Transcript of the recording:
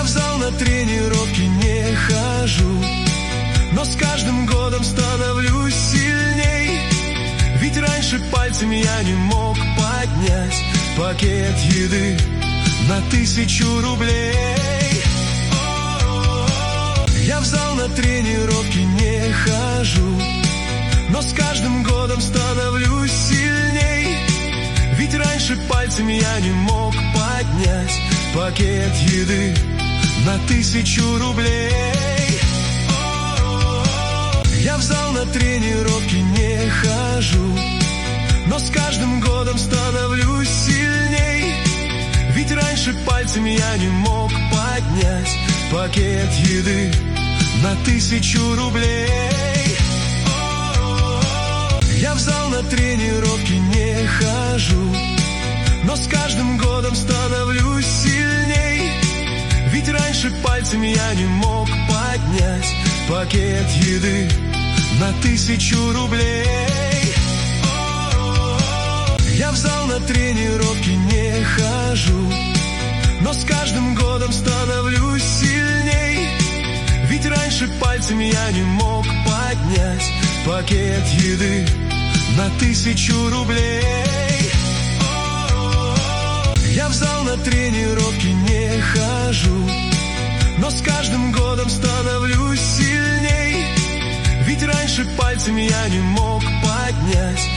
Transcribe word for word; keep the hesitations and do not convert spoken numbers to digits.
Я в зал на тренировки не хожу, но с каждым годом становлюсь сильней. Ведь раньше пальцем я не мог поднять пакет еды на тысячу рублей. Я в зал на тренировки не хожу, но с каждым годом становлюсь сильней. Ведь раньше пальцем я не мог поднять пакет еды на тысячу рублей. Я в зал на тренировки не хожу, но с каждым годом становлюсь сильней. Ведь раньше пальцем я не мог поднять пакет еды на тысячу рублей. Я в зал на тренировки не хожу, но с каждым годом становлюсь сильней. Ведь раньше пальцем я не мог поднять пакет еды на тысячу рублей. Я в зал на тренировки не хожу, но с каждым годом становлюсь сильней. Ведь раньше пальцем я не мог поднять пакет еды на тысячу рублей. Я в зал на тренировки не хожу, но с каждым годом становлюсь сильней. Ведь раньше пальцем я не мог поднять